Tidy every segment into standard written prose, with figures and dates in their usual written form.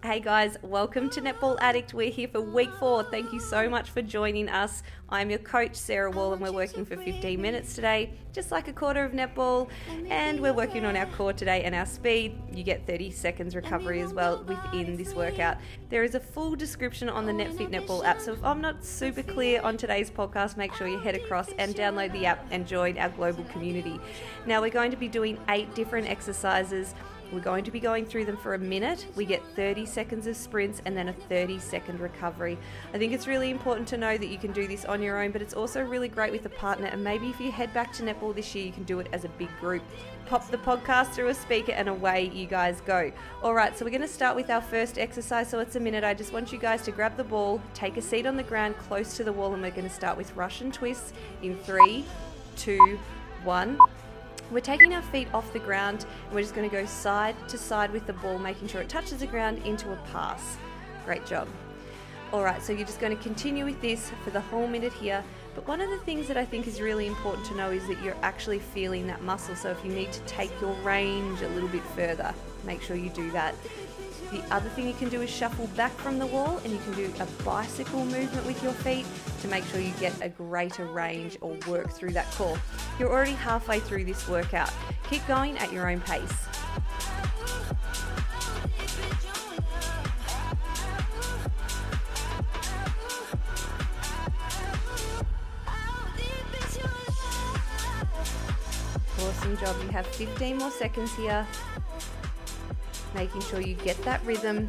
Hey guys, welcome to Netball Addict. We're here for week 4. Thank you so much for joining us. I'm your coach, Sarah Wall, and we're working for 15 minutes today, just like a quarter of netball. And we're working on our core today and our speed. You get 30 seconds recovery as well within this workout. There is a full description on the NetFit Netball app, so if I'm not super clear on today's podcast, make sure you head across and download the app and join our global community. Now, we're going to be doing 8 different exercises. We're going to be going through them for a minute. We get 30 seconds of sprints and then a 30-second recovery. I think it's really important to know that you can do this on your own, but it's also really great with a partner. And maybe if you head back to netball this year, you can do it as a big group. Pop the podcast through a speaker and away you guys go. All right, so we're going to start with our first exercise. So it's a minute. I just want you guys to grab the ball, take a seat on the ground close to the wall, and we're going to start with Russian twists in 3, 2, 1. We're taking our feet off the ground and we're just going to go side to side with the ball, making sure it touches the ground into a pass. Great job. All right, so you're just going to continue with this for the whole minute here. But one of the things that I think is really important to know is that you're actually feeling that muscle. So if you need to take your range a little bit further, make sure you do that. The other thing you can do is shuffle back from the wall, and you can do a bicycle movement with your feet to make sure you get a greater range or work through that core. You're already halfway through this workout. Keep going at your own pace. Awesome job. You have 15 more seconds here. Making sure you get that rhythm.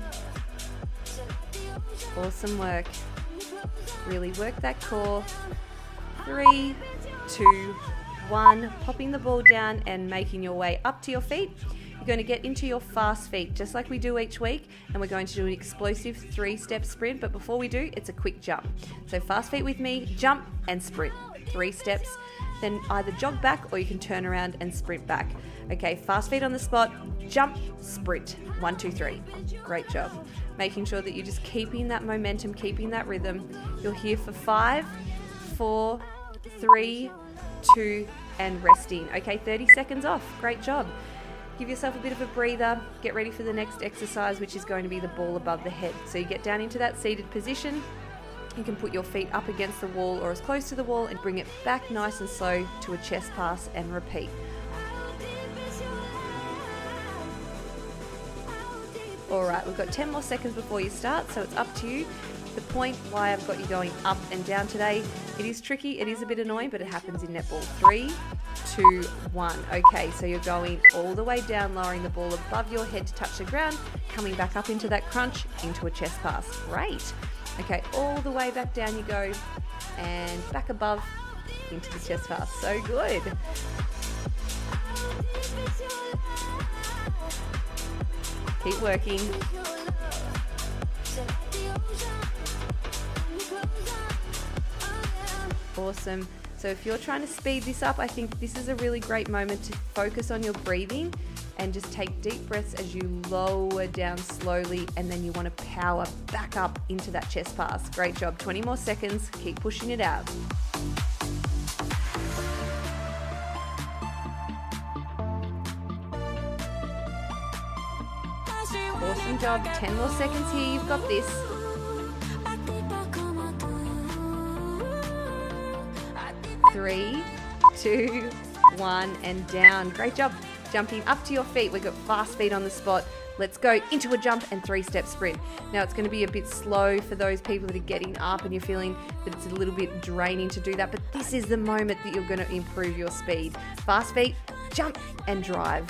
Awesome work. Really work that core. 3, 2, 1. Popping the ball down and making your way up to your feet. You're going to get into your fast feet, just like we do each week, and we're going to do an explosive 3-step sprint, but before we do, it's a quick jump. So fast feet with me, jump and sprint. 3 steps, then either jog back or you can turn around and sprint back. Okay, fast feet on the spot, jump, sprint. 1, 2, 3. Great job. Making sure that you're just keeping that momentum, keeping that rhythm. You're here for 5, 4, 3, 2, and resting. Okay, 30 seconds off. Great job. Give yourself a bit of a breather. Get ready for the next exercise, which is going to be the ball above the head. So you get down into that seated position. You can put your feet up against the wall or as close to the wall and bring it back nice and slow to a chest pass and repeat. All right, we've got 10 more seconds before you start, so it's up to you. The point why I've got you going up and down today, it is tricky, it is a bit annoying, but it happens in netball. 3, 2, 1. Okay, so you're going all the way down, lowering the ball above your head to touch the ground, coming back up into that crunch, into a chest pass. Great. Okay, all the way back down you go, and back above into the chest pass. So good. Keep working. Awesome. So if you're trying to speed this up, I think this is a really great moment to focus on your breathing and just take deep breaths as you lower down slowly, and then you want to power back up into that chest pass. Great job. 20 more seconds. Keep pushing it out. Awesome job. 10 more seconds here. You've got this. Three, 2, 1, and down. Great job. Jumping up to your feet. We've got fast feet on the spot. Let's go into a jump and 3-step sprint. Now it's going to be a bit slow for those people that are getting up and you're feeling that it's a little bit draining to do that, but this is the moment that you're going to improve your speed. Fast feet, jump and drive.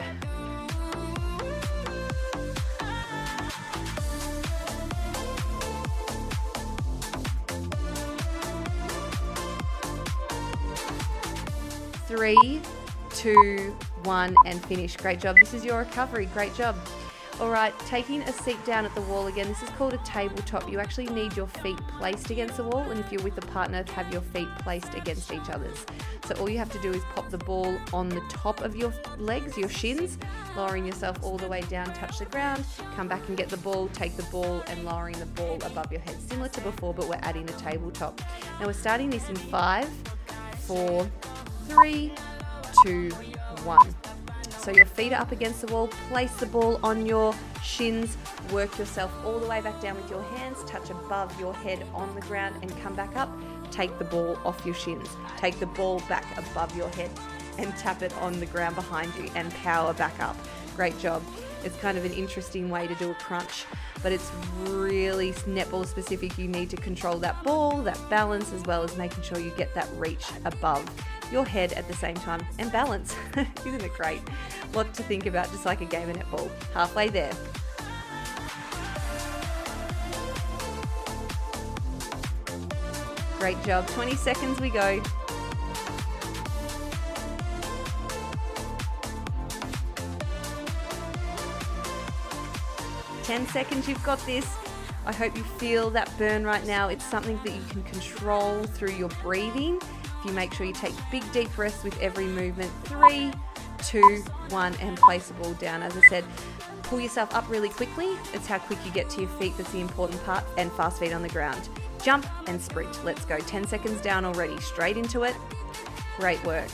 Three, 2, 1, and finish. Great job. This is your recovery. Great job. All right, taking a seat down at the wall again. This is called a tabletop. You actually need your feet placed against the wall, and if you're with a partner, have your feet placed against each other's. So all you have to do is pop the ball on the top of your legs, your shins, lowering yourself all the way down, touch the ground, come back and get the ball, take the ball, and lowering the ball above your head. Similar to before, but we're adding a tabletop. Now we're starting this in 5, 4, 3, 2, 1. So your feet are up against the wall. Place the ball on your Shins, work yourself all the way back down with your hands, touch above your head on the ground and come back up. Take the ball off your shins. Take the ball back above your head and tap it on the ground behind you and power back up. Great job. It's kind of an interesting way to do a crunch, but it's really netball specific. You need to control that ball, that balance, as well as making sure you get that reach above your head at the same time and balance. Isn't it great? Lot to think about, just like a game of netball. Halfway there. Great job. 20 seconds we go. 10 seconds, you've got this. I hope you feel that burn right now. It's something that you can control through your breathing. If you make sure you take big deep breaths with every movement. 3, 2, 1, and place the ball down. As I said, pull yourself up really quickly. It's how quick you get to your feet that's the important part, and fast feet on the ground. Jump and sprint. Let's go. 10 seconds down already. Straight into it. Great work.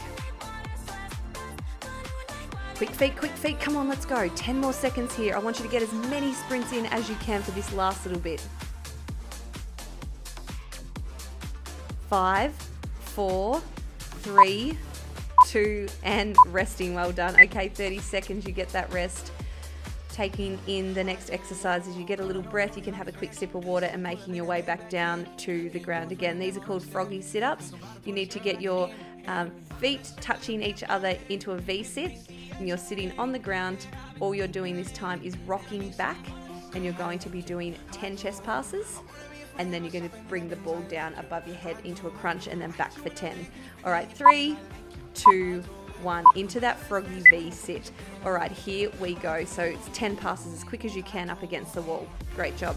Quick feet, come on, let's go. 10 more seconds here. I want you to get as many sprints in as you can for this last little bit. 5, 4, 3, 2, and resting. Well done. Okay, 30 seconds, you get that rest. Taking in the next exercise, as you get a little breath, you can have a quick sip of water and making your way back down to the ground again. These are called froggy sit-ups. You need to get your feet touching each other into a V-sit, and you're sitting on the ground. All you're doing this time is rocking back, and you're going to be doing 10 chest passes, and then you're going to bring the ball down above your head into a crunch and then back for 10. All right, 3, 2, 1, into that froggy V sit. All right, here we go. So it's 10 passes as quick as you can up against the wall. Great job.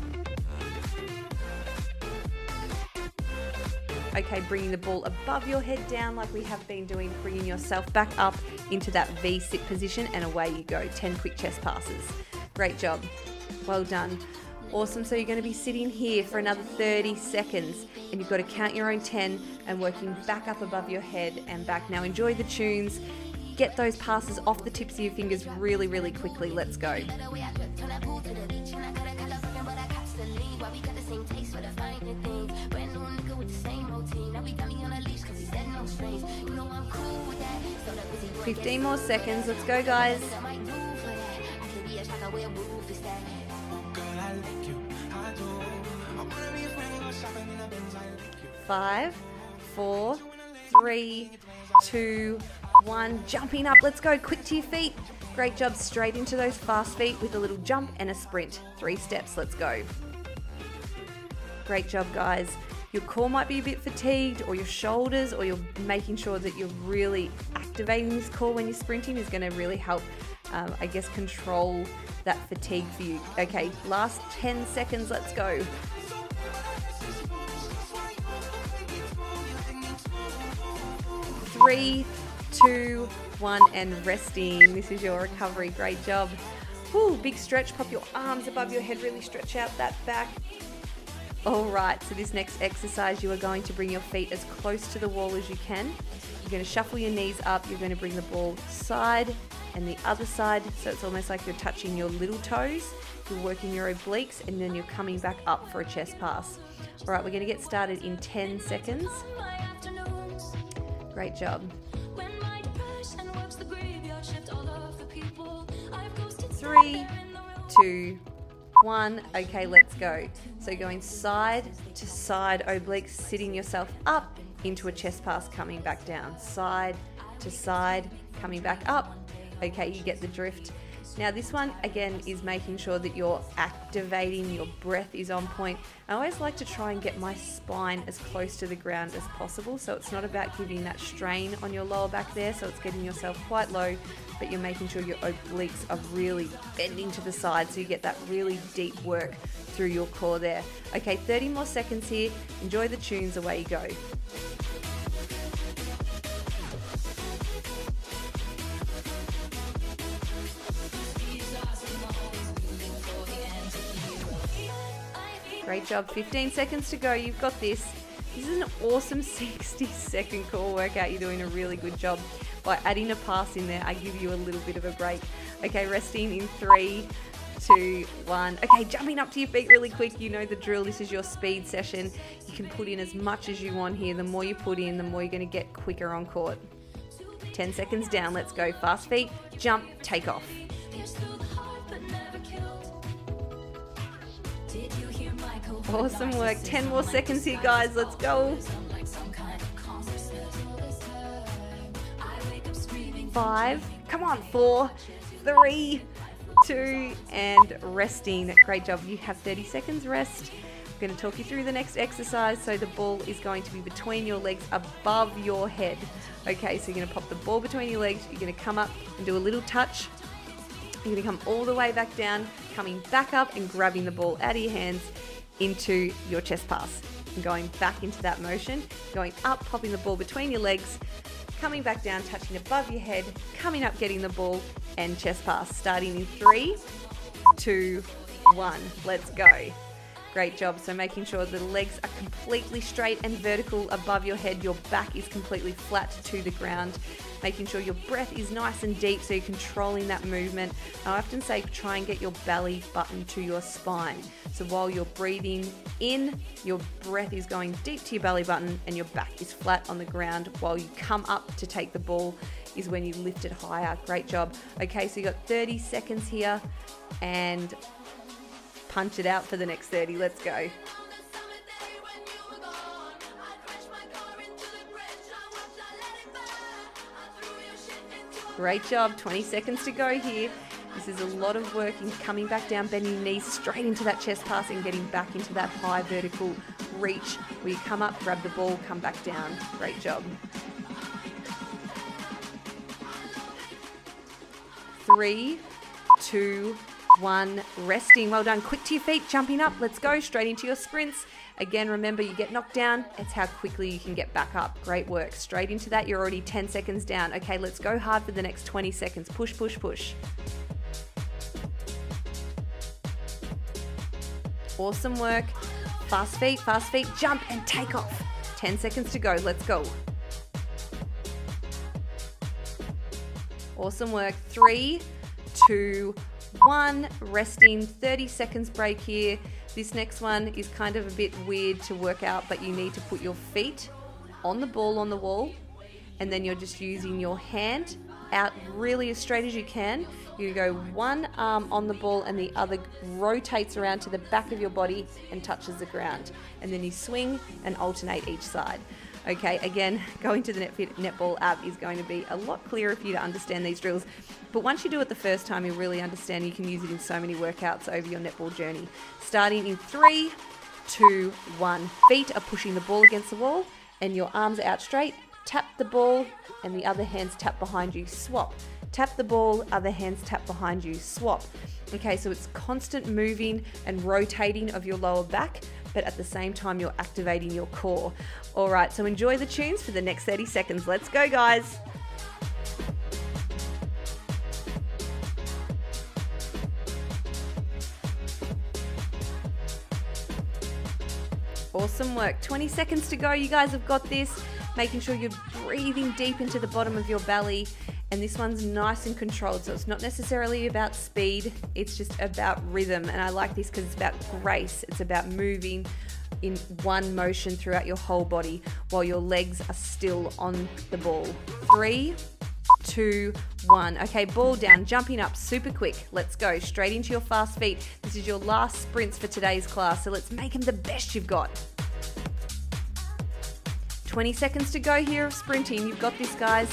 Okay, bringing the ball above your head down like we have been doing, bringing yourself back up into that V-sit position, and away you go. 10 quick chest passes. Great job. Well done. Awesome. So you're going to be sitting here for another 30 seconds, and you've got to count your own 10 and working back up above your head and back. Now enjoy the tunes. Get those passes off the tips of your fingers really, really quickly. Let's go. 15 more seconds. Let's go, guys. 5, 4, 3, 2, 1. Jumping up. Let's go. Quick to your feet. Great job. Straight into those fast feet with a little jump and a sprint. 3 steps. Let's go. Great job, guys. Your core might be a bit fatigued, or your shoulders, or you're making sure that you're really activating this core when you're sprinting is going to really help, I guess, control that fatigue for you. Okay, last 10 seconds. Let's go. 3, 2, 1, and resting. This is your recovery. Great job. Woo, big stretch. Pop your arms above your head. Really stretch out that back. All right, so this next exercise, you are going to bring your feet as close to the wall as you can. You're going to shuffle your knees up. You're going to bring the ball side and the other side, so it's almost like you're touching your little toes. You're working your obliques, and then you're coming back up for a chest pass. All right, we're going to get started in 10 seconds. Great job. 3, 2, 1. Okay, let's go. So going side to side obliques, sitting yourself up into a chest pass, coming back down. Side to side, coming back up. Okay, you get the drift. Now this one, again, is making sure that you're activating, your breath is on point. I always like to try and get my spine as close to the ground as possible, so it's not about giving that strain on your lower back there, so it's getting yourself quite low, but you're making sure your obliques are really bending to the side, so you get that really deep work through your core there. Okay, 30 more seconds here. Enjoy the tunes, away you go. Great job. 15 seconds to go. You've got this. This is an awesome 60-second core workout. You're doing a really good job. By adding a pass in there, I give you a little bit of a break. Okay, resting in 3, 2, 1. Okay, jumping up to your feet really quick. You know the drill. This is your speed session. You can put in as much as you want here. The more you put in, the more you're going to get quicker on court. 10 seconds down. Let's go. Fast feet, jump, take off. Awesome work. 10 more seconds here, guys. Let's go. 5. Come on. 4, 3, 2, and resting. Great job. You have 30 seconds rest. I'm going to talk you through the next exercise. So the ball is going to be between your legs above your head. Okay, so you're going to pop the ball between your legs. You're going to come up and do a little touch. You're going to come all the way back down, coming back up and grabbing the ball out of your hands into your chest pass. And going back into that motion, going up, popping the ball between your legs, coming back down, touching above your head, coming up, getting the ball, and chest pass. Starting in 3, 2, 1. Let's go. Great job. So making sure the legs are completely straight and vertical above your head. Your back is completely flat to the ground. Making sure your breath is nice and deep so you're controlling that movement. I often say try and get your belly button to your spine. So while you're breathing in, your breath is going deep to your belly button and your back is flat on the ground. While you come up to take the ball is when you lift it higher. Great job. Okay, so you got 30 seconds here and punch it out for the next 30. Let's go. Great job. 20 seconds to go here. This is a lot of work in coming back down, bending your knees straight into that chest pass and getting back into that high vertical reach where you come up, grab the ball, come back down. Great job. 3, 2, 1, resting. Well done. Quick to your feet, jumping up. Let's go straight into your sprints. Again, remember, you get knocked down, it's how quickly you can get back up. Great work. Straight into that. You're already 10 seconds down. Okay, let's go hard for the next 20 seconds. Push, push, push. Awesome work. Fast feet, jump and take off. 10 seconds to go. Let's go. Awesome work. 3, 2, 1, resting. 30 seconds break here. This next one is kind of a bit weird to work out, but you need to put your feet on the ball on the wall, and then you're just using your hand out really as straight as you can. You go one arm on the ball and the other rotates around to the back of your body and touches the ground. And then you swing and alternate each side. Okay, again, going to the NetFit Netball app is going to be a lot clearer for you to understand these drills. But once you do it the first time, you really understand you can use it in so many workouts over your netball journey. Starting in 3, 2, 1. Feet are pushing the ball against the wall and your arms are out straight. Tap the ball and the other hand's tap behind you. Swap. Tap the ball, other hands tap behind you. Swap. Okay, so it's constant moving and rotating of your lower back, but at the same time you're activating your core. All right, so enjoy the tunes for the next 30 seconds. Let's go, guys. Awesome work. 20 seconds to go. You guys have got this. Making sure you're breathing deep into the bottom of your belly. And this one's nice and controlled. So it's not necessarily about speed. It's just about rhythm. And I like this because it's about grace. It's about moving in one motion throughout your whole body while your legs are still on the ball. 3, 2, 1. Okay, ball down, jumping up super quick. Let's go straight into your fast feet. This is your last sprints for today's class, so let's make them the best you've got. 20 seconds to go here of sprinting. You've got this, guys.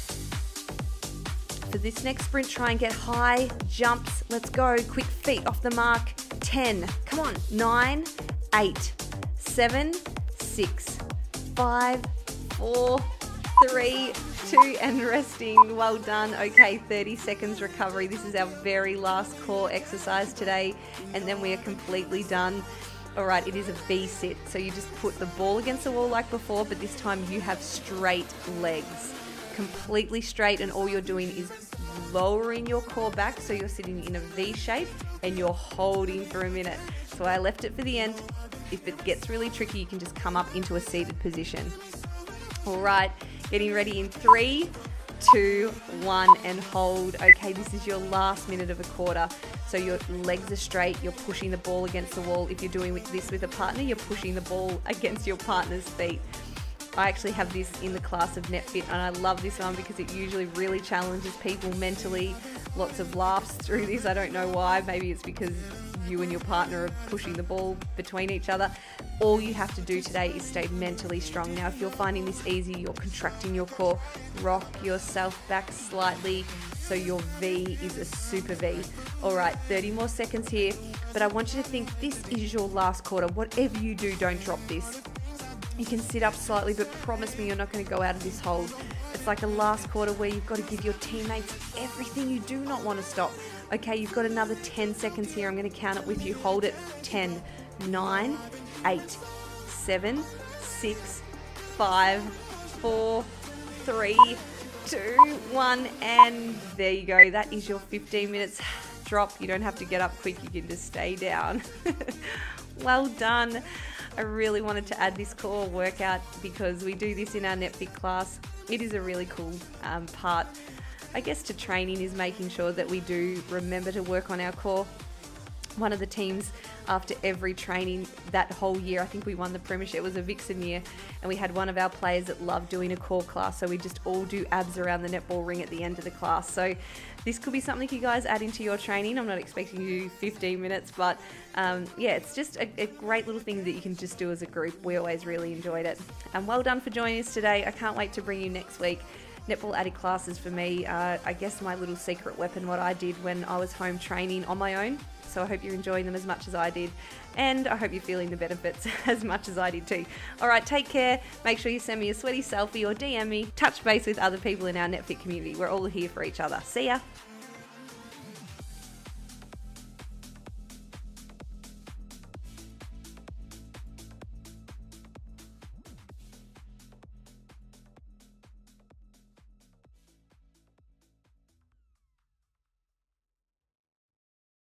For this next sprint, try and get high jumps. Let's go. Quick feet off the mark. 10. Come on. 9, 8, 7, 6, 5, 4, 3, 2, and resting. Well done. Okay, 30 seconds recovery. This is our very last core exercise today, and then we are completely done. All right, it is a V-sit. So you just put the ball against the wall like before, but this time you have straight legs. Completely straight, and all you're doing is lowering your core back so you're sitting in a V shape and you're holding for a minute. So I left it for the end. If it gets really tricky, you can just come up into a seated position. All right, getting ready in 3, 2, 1, and hold. Okay, this is your last minute of a quarter. So your legs are straight, you're pushing the ball against the wall. If you're doing this with a partner, you're pushing the ball against your partner's feet. I actually have this in the class of NetFit, and I love this one because it usually really challenges people mentally. Lots of laughs through this. I don't know why. Maybe it's because you and your partner are pushing the ball between each other. All you have to do today is stay mentally strong. Now, if you're finding this easy, you're contracting your core, rock yourself back slightly so your V is a super V. All right, 30 more seconds here, but I want you to think this is your last quarter. Whatever you do, don't drop this. You can sit up slightly, but promise me you're not going to go out of this hold. It's like a last quarter where you've got to give your teammates everything. You do not want to stop. Okay, you've got another 10 seconds here. I'm going to count it with you. Hold it. 10, 9, 8, 7, 6, 5, 4, 3, 2, 1, and there you go. That is your 15 minutes drop. You don't have to get up quick. You can just stay down. Well done. I really wanted to add this core workout because we do this in our NetFit class. It is a really cool part, I guess, to training, is making sure that we do remember to work on our core. One of the teams, after every training that whole year, I think we won the premiership, it was a Vixen year, and we had one of our players that loved doing a core class, so we just all do abs around the netball ring at the end of the class. So this could be something you guys add into your training. I'm not expecting you to do 15 minutes, but yeah, it's just a great little thing that you can just do as a group. We always really enjoyed it. And well done for joining us today. I can't wait to bring you next week. Netball Addict classes for me, I guess my little secret weapon, what I did when I was home training on my own. So I hope you're enjoying them as much as I did, and I hope you're feeling the benefits as much as I did too. All right, take care. Make sure you send me a sweaty selfie or DM me. Touch base with other people in our NetFit community. We're all here for each other. See ya.